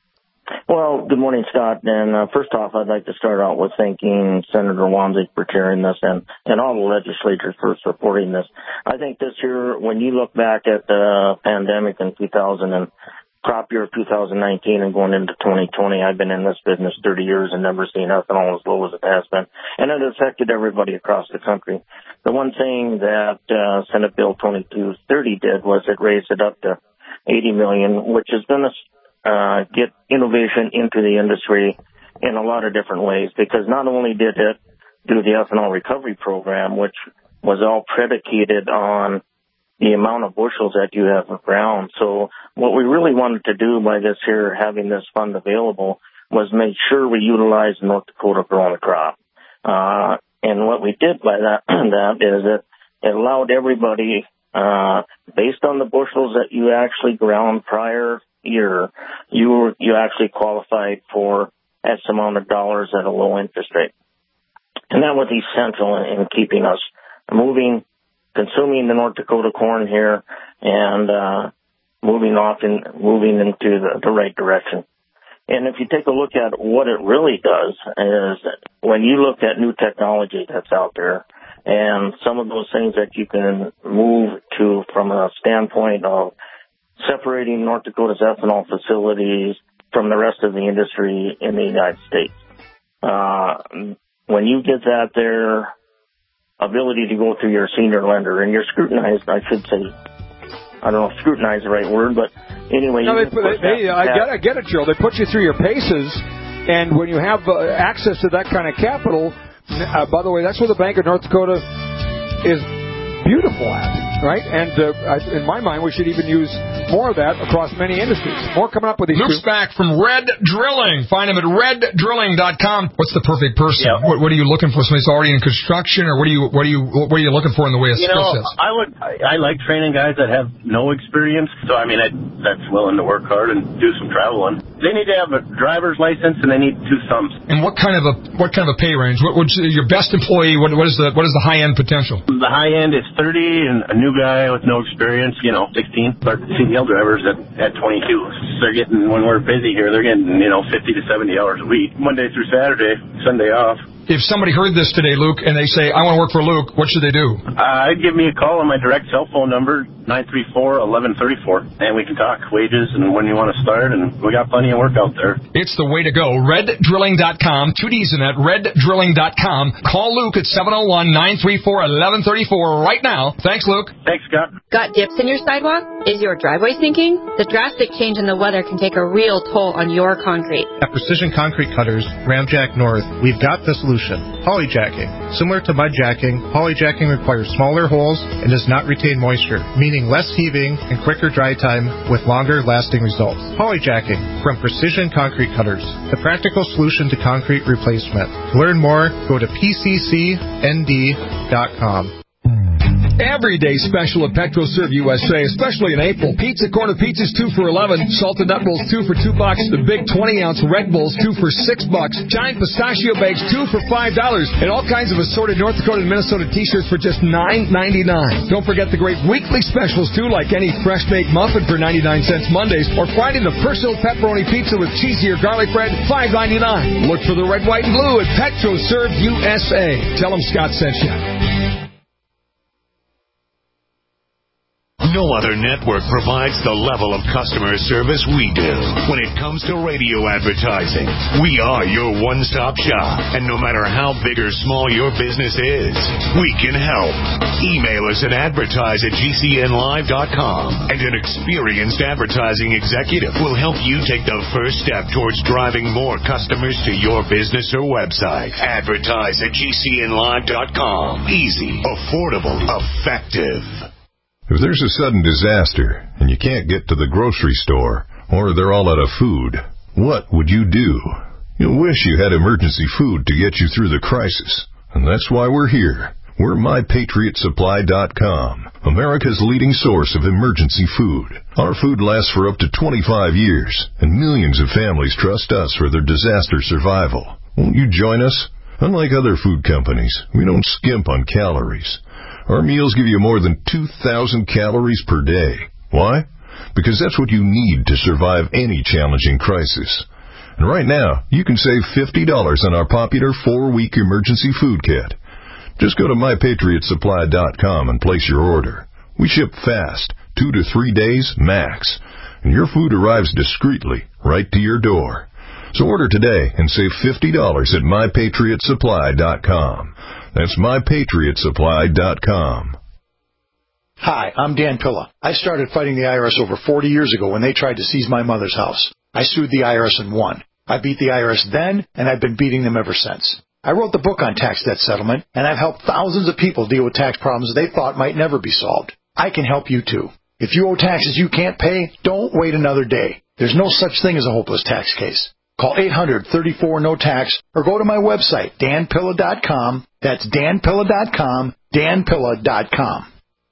Well, good morning, Scott. And uh, first off, I'd like to start out with thanking Senator Wamsik for chairing this, and, and all the legislators for supporting this. I think this year, when you look back at the pandemic in two thousand and crop year of two thousand nineteen and going into twenty twenty, I've been in this business thirty years and never seen ethanol as low as it has been. And it affected everybody across the country. The one thing that uh, Senate Bill twenty-two thirty did was it raised it up to eighty million dollars, which is going to uh, get innovation into the industry in a lot of different ways, because not only did it do the ethanol recovery program, which was all predicated on the amount of bushels that you have of ground. So what we really wanted to do by this here, having this fund available, was make sure we utilize North Dakota grown crop. Uh, and what we did by that, that is that it allowed everybody, uh, based on the bushels that you actually ground prior year, you were, you actually qualified for X amount of dollars at a low interest rate. And that was essential in, in keeping us moving, consuming the North Dakota corn here, and uh, moving off and moving into the, the right direction. And if you take a look at what it really does, is when you look at new technology that's out there, and some of those things that you can move to from a standpoint of separating North Dakota's ethanol facilities from the rest of the industry in the United States. Uh, when you get that there, ability to go through your senior lender, and you're scrutinized, I should say. I don't know if scrutinize is the right word, but anyway. No, they, they, they, I, get, I get it, Joe. They put you through your paces, and when you have uh, access to that kind of capital, uh, by the way, that's where the Bank of North Dakota is beautiful at, right? And uh, I, in my mind, we should even use more of that across many industries. More coming up with these. Luke's two. back from Red Drilling. Find him at red drilling dot com. What's the perfect person? Yeah. What, what are you looking for? Somebody who's already in construction, or what are you what are you what are you looking for in the way of you skill know, sets? I would I, I like training guys that have no experience. So I mean, I, that's willing to work hard and do some traveling. They need to have a driver's license and they need two thumbs. And what kind of a what kind of a pay range? What would your best employee? What, what is the what is the high end potential? The high end is thirty, and a new guy with no experience, you know, sixteen. But C D L drivers at at twenty-two. So they're getting, when we're busy here, they're getting, you know, fifty to seventy hours a week, Monday through Saturday, Sunday off. If somebody heard this today, Luke, and they say, I want to work for Luke, what should they do? Uh, give me a call on my direct cell phone number, nine three four, one one three four, and we can talk wages and when you want to start, and we got plenty of work out there. It's the way to go. red drilling dot com, two D's in that, red drilling dot com. Call Luke at seven oh one, nine three four, one one three four right now. Thanks, Luke. Thanks, Scott. Got dips in your sidewalk? Is your driveway sinking? The drastic change in the weather can take a real toll on your concrete. At Precision Concrete Cutters, Ramjack North, we've got the solution. Polyjacking. Similar to mudjacking, polyjacking requires smaller holes and does not retain moisture, meaning less heaving and quicker dry time with longer lasting results. Polyjacking from Precision Concrete Cutters, the practical solution to concrete replacement. To learn more, go to P C C N D dot com. Everyday special at PetroServe U S A, especially in April. Pizza corner pizzas two for eleven, salted nut rolls two for two bucks, the big twenty ounce Red Bulls two for six bucks, giant pistachio bags two for five dollars, and all kinds of assorted North Dakota and Minnesota T-shirts for just nine ninety-nine. Don't forget the great weekly specials too, like any fresh baked muffin for ninety-nine cents Mondays, or Friday the personal pepperoni pizza with cheesy or garlic bread five ninety-nine. Look for the red, white, and blue at PetroServe U S A. Tell them Scott sent you. No other network provides the level of customer service we do. When it comes to radio advertising, we are your one-stop shop. And no matter how big or small your business is, we can help. Email us at advertise at G C N live dot com, and an experienced advertising executive will help you take the first step towards driving more customers to your business or website. Advertise at G C N live dot com. Easy, affordable, effective. If there's a sudden disaster and you can't get to the grocery store, or they're all out of food, what would you do? You'll wish you had emergency food to get you through the crisis. And that's why we're here. We're my patriot supply dot com, America's leading source of emergency food. Our food lasts for up to twenty-five years, and millions of families trust us for their disaster survival. Won't you join us? Unlike other food companies, we don't skimp on calories. Our meals give you more than two thousand calories per day. Why? Because that's what you need to survive any challenging crisis. And right now, you can save fifty dollars on our popular four-week emergency food kit. Just go to my patriot supply dot com and place your order. We ship fast, two to three days max, and your food arrives discreetly right to your door. So order today and save fifty dollars at my patriot supply dot com. That's my patriot supply dot com. Hi, I'm Dan Pilla. I started fighting the I R S over forty years ago when they tried to seize my mother's house. I sued the I R S and won. I beat the I R S then, and I've been beating them ever since. I wrote the book on tax debt settlement, and I've helped thousands of people deal with tax problems they thought might never be solved. I can help you too. If you owe taxes you can't pay, don't wait another day. There's no such thing as a hopeless tax case. Call eight hundred, thirty-four, no tax or go to my website, dan pilla dot com. That's dan pilla dot com, dan pilla dot com.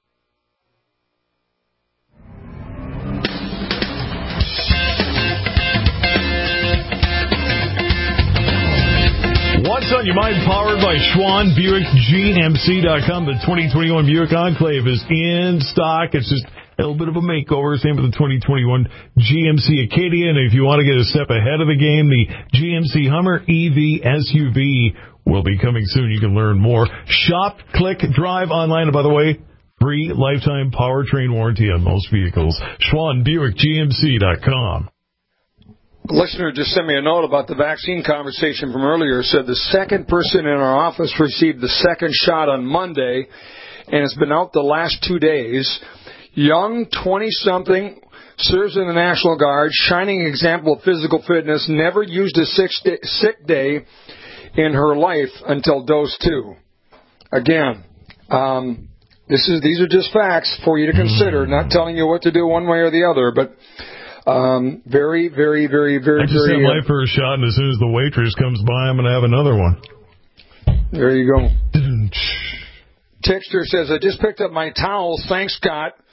What's on your mind? Powered by Schwann Buick G M C dot com. The twenty twenty-one Buick Enclave is in stock. It's just a little bit of a makeover. Same with the twenty twenty-one G M C Acadia. And if you want to get a step ahead of the game, the G M C Hummer E V S U V will be coming soon. You can learn more. Shop, click, drive online. And by the way, free lifetime powertrain warranty on most vehicles. Schwann Buick G M C dot com. A listener just sent me a note about the vaccine conversation from earlier. Said the second person in our office received the second shot on Monday, and it's been out the last two days. Young, twenty-something, serves in the National Guard, shining example of physical fitness, never used a sick day in her life until dose two. Again, um, this is these are just facts for you to consider, not telling you what to do one way or the other, but um, very, very, very, very, I just very... had my first shot, and as soon as the waitress comes by, I'm going to have another one. There you go. Texter says, I just picked up my towels. Thanks, Scott.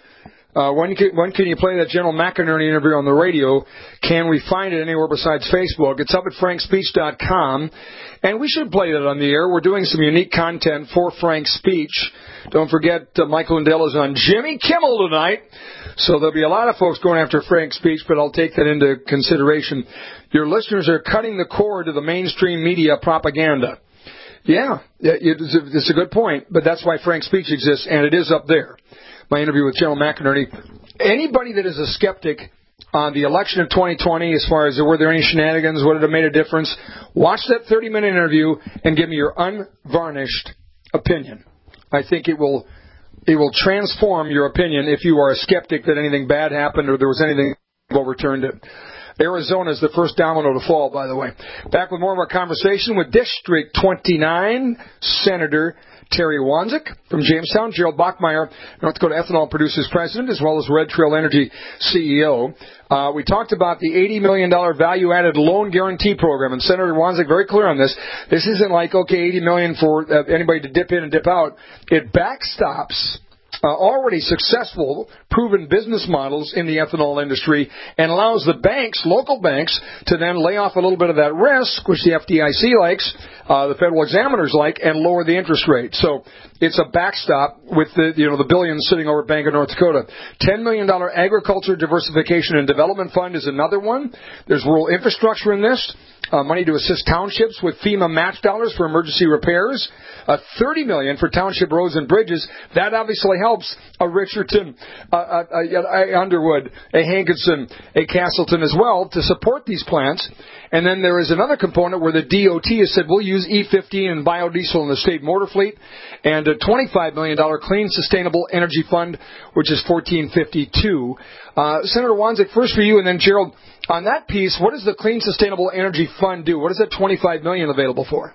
Uh, when, can, when can you play that General McInerney interview on the radio? Can we find it anywhere besides Facebook? It's up at frank speech dot com. And we should play that on the air. We're doing some unique content for Frank Speech. Don't forget, uh, Michael Lindell is on Jimmy Kimmel tonight. So there'll be a lot of folks going after Frank Speech, but I'll take that into consideration. Your listeners are cutting the cord to the mainstream media propaganda. Yeah, it's a, it's a good point, but that's why Frank Speech exists, and it is up there. My interview with General McInerney. Anybody that is a skeptic on the election of twenty twenty, as far as were there any shenanigans, would it have made a difference, watch that thirty-minute interview and give me your unvarnished opinion. I think it will it will transform your opinion if you are a skeptic that anything bad happened or there was anything that overturned it. Arizona is the first domino to fall, by the way. Back with more of our conversation with District twenty-nine Senator Terry Wanzik from Jamestown, Gerald Bachmeyer, North Dakota Ethanol Producers President, as well as Red Trail Energy C E O. Uh, we talked about the eighty million dollars value-added loan guarantee program, and Senator Wanzik very clear on this. This isn't like, okay, eighty million dollars for uh, anybody to dip in and dip out. It backstops Uh, already successful, proven business models in the ethanol industry and allows the banks, local banks, to then lay off a little bit of that risk, which the F D I C likes, uh, the federal examiners like, and lower the interest rate. So it's a backstop with the, you know, the billions sitting over at Bank of North Dakota. ten million dollars Agriculture Diversification and Development Fund is another one. There's rural infrastructure in this. Uh, money to assist townships with FEMA match dollars for emergency repairs. Uh, thirty million dollars for township roads and bridges. That obviously helps a Richardson, a, a, a, a Underwood, a Hankinson, a Castleton as well to support these plants. And then there is another component where the D O T has said we'll use E fifteen and biodiesel in the state motor fleet, and a twenty-five million dollars Clean Sustainable Energy Fund, which is fourteen fifty-two. Uh, Senator Wanzik, first for you, and then Gerald, on that piece, what does the Clean Sustainable Energy Fund do? What is that twenty-five million dollars available for?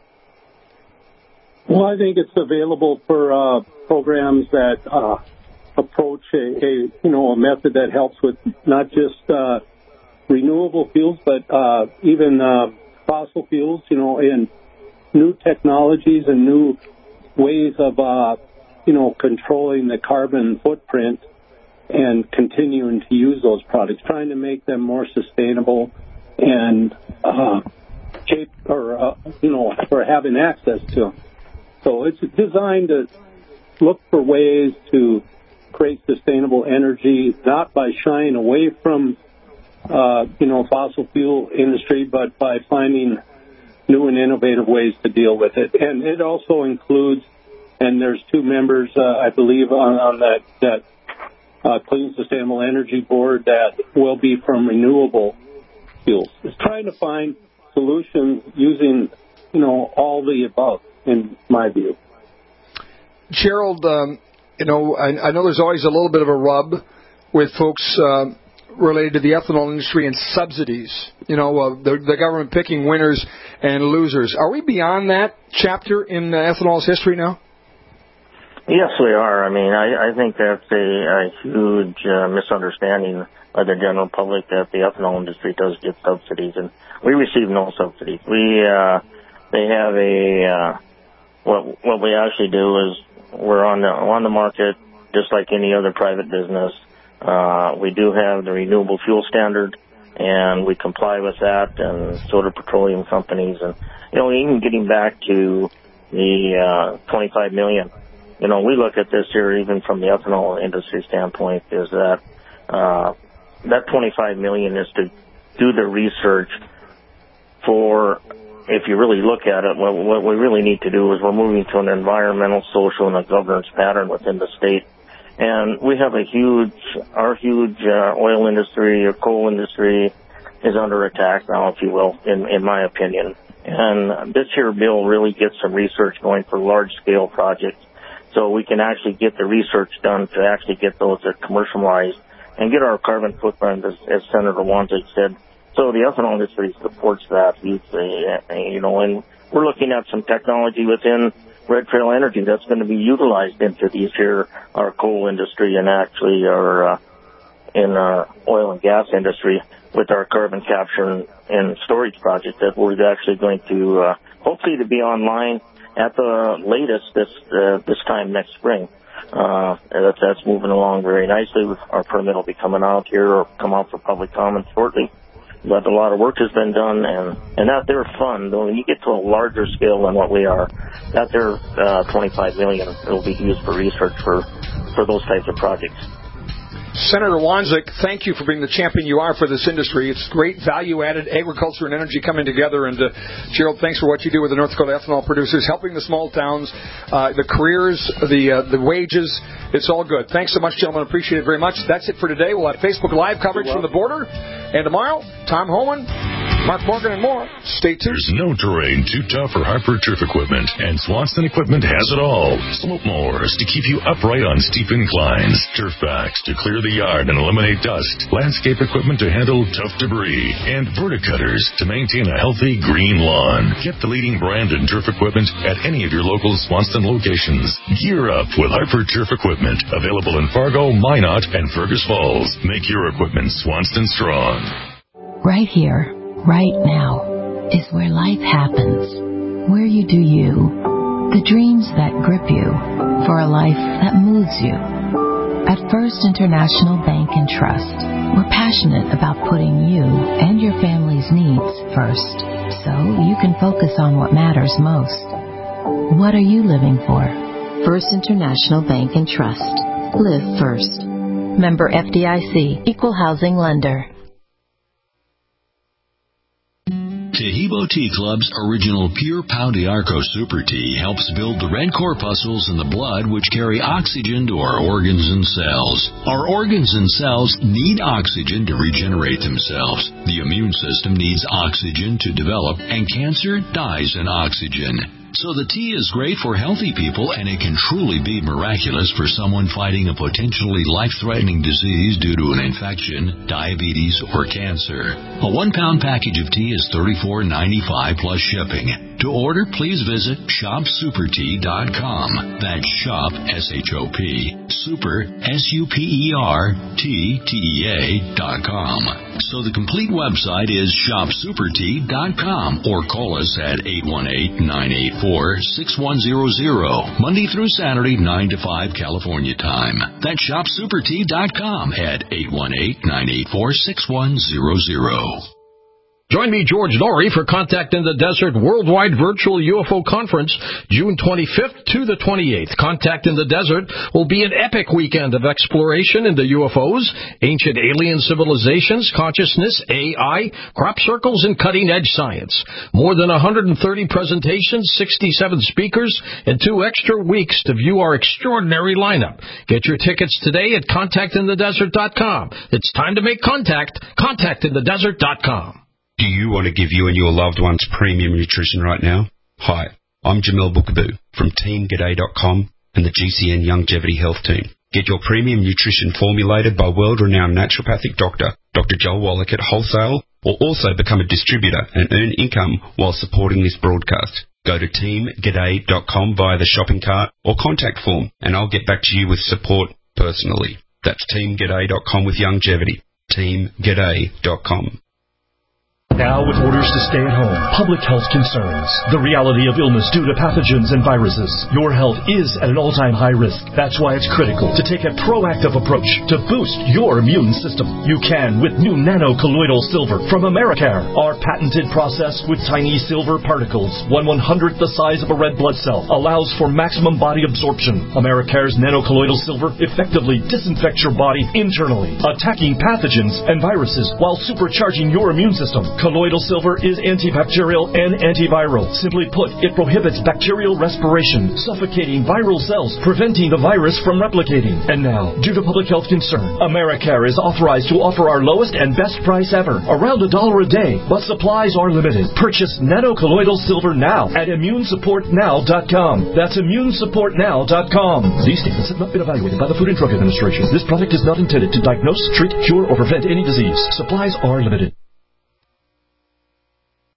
Well, I think it's available for uh, programs that uh, approach a, a you know a method that helps with not just uh, renewable fuels, but uh, even uh, fossil fuels. You know, and new technologies and new ways of uh, you know controlling the carbon footprint and continuing to use those products, trying to make them more sustainable and uh, shape or uh, you know for having access to them. So it's designed to look for ways to create sustainable energy, not by shying away from, uh, you know, fossil fuel industry, but by finding new and innovative ways to deal with it. And it also includes, and there's two members, uh, I believe, on, on that, that uh, Clean Sustainable Energy Board that will be from renewable fuels. It's trying to find solutions using, you know, all the above, in my view. Gerald, um, you know, I, I know there's always a little bit of a rub with folks uh, related to the ethanol industry and subsidies. You know, uh, the, the government picking winners and losers. Are we beyond that chapter in uh, ethanol's history now? Yes, we are. I mean, I, I think that's a, a huge uh, misunderstanding by the general public that the ethanol industry does get subsidies, and we receive no subsidies. We uh, they have a uh, what what we actually do is we're on the on the market just like any other private business. Uh, we do have the renewable fuel standard, and we comply with that, and so do petroleum companies. And you know, even getting back to the uh, twenty-five million. You know, we look at this here even from the ethanol industry standpoint is that uh, that twenty-five million is to do the research for, if you really look at it, what, what we really need to do is we're moving to an environmental, social, and a governance pattern within the state. And we have a huge, our huge uh, oil industry or coal industry is under attack now, if you will, in, in my opinion. And this here bill really gets some research going for large-scale projects, so we can actually get the research done to actually get those commercialized and get our carbon footprint, as, as Senator Wanzik said. So the ethanol industry supports that, you know, and we're looking at some technology within Red Trail Energy that's going to be utilized into these here, our coal industry and actually our, uh, in our oil and gas industry with our carbon capture and, and storage project that we're actually going to, uh, hopefully to be online at the latest this uh, this time next spring. Uh, that's, that's moving along very nicely. Our permit will be coming out here or come out for public comment shortly. But a lot of work has been done, and, and that they're fun. When you get to a larger scale than what we are, that they're uh, twenty-five million dollars will be used for research for, for those types of projects. Senator Wanzik, thank you for being the champion you are for this industry. It's great value-added agriculture and energy coming together. And, uh, Gerald, thanks for what you do with the North Dakota ethanol producers, helping the small towns, uh, the careers, the uh, the wages. It's all good. Thanks so much, gentlemen. Appreciate it very much. That's it for today. We'll have Facebook Live coverage from the border. And tomorrow, Tom Homan, Mark Morgan, and more. Stay tuned. There's no terrain too tough for Harper Turf Equipment, and Swanson Equipment has it all. Slope mowers to keep you upright on steep inclines, turf backs to clear the yard and eliminate dust, landscape equipment to handle tough debris, and verticutters to maintain a healthy green lawn. Get the leading brand in turf equipment at any of your local Swanson locations. Gear up with Harper Turf Equipment, available in Fargo, Minot, and Fergus Falls. Make your equipment Swanson strong. Right here, right now, is where life happens, where you do you, the dreams that grip you, for a life that moves you. At First International Bank and Trust, we're passionate about putting you and your family's needs first, so you can focus on what matters most. What are you living for? First International Bank and Trust. Live first. Member F D I C, Equal Housing Lender. Taheebo Tea Club's original Pure Pau d'Arco Super Tea helps build the red corpuscles in the blood which carry oxygen to our organs and cells. Our organs and cells need oxygen to regenerate themselves. The immune system needs oxygen to develop, and cancer dies in oxygen. So the tea is great for healthy people, and it can truly be miraculous for someone fighting a potentially life-threatening disease due to an infection, diabetes, or cancer. A one-pound package of tea is thirty-four ninety-five plus shipping. To order, please visit shop super tea dot com. That's shop, S H O P, super, S U P E R, T, T E A dot com. So the complete website is shop super tea dot com, or call us at eight one eight, nine eight four, six one zero zero, Monday through Saturday, nine to five California time. That's shop super tea dot com at eight one eight, nine eight four, six one zero zero. Join me, George Norrie, for Contact in the Desert Worldwide Virtual U F O Conference, June twenty-fifth to the twenty-eighth. Contact in the Desert will be an epic weekend of exploration into U F Os, ancient alien civilizations, consciousness, A I, crop circles, and cutting-edge science. More than one hundred thirty presentations, sixty-seven speakers, and two extra weeks to view our extraordinary lineup. Get your tickets today at contact in the desert dot com. It's time to make contact. contact in the desert dot com. Do you want to give you and your loved ones premium nutrition right now? Hi, I'm Jamel Bookaboo from team g'day dot com and the G C N Longevity Health Team. Get your premium nutrition formulated by world-renowned naturopathic doctor, Doctor Joel Wallach at wholesale, or also become a distributor and earn income while supporting this broadcast. Go to team g'day dot com via the shopping cart or contact form, and I'll get back to you with support personally. That's team g'day dot com with Longevity. team g'day dot com. Now with orders to stay at home, public health concerns, the reality of illness due to pathogens and viruses, your health is at an all-time high risk. That's why it's critical to take a proactive approach to boost your immune system. You can with new nano-colloidal silver from Americare. Our patented process with tiny silver particles, one one-hundredth the size of a red blood cell, allows for maximum body absorption. Americare's nano-colloidal silver effectively disinfects your body internally, attacking pathogens and viruses while supercharging your immune system. Colloidal silver is antibacterial and antiviral. Simply put, it prohibits bacterial respiration, suffocating viral cells, preventing the virus from replicating. And now, due to public health concern, Americare is authorized to offer our lowest and best price ever, around a dollar a day, but supplies are limited. Purchase nano-colloidal silver now at immune support now dot com. That's immune support now dot com. These statements have not been evaluated by the Food and Drug Administration. This product is not intended to diagnose, treat, cure, or prevent any disease. Supplies are limited.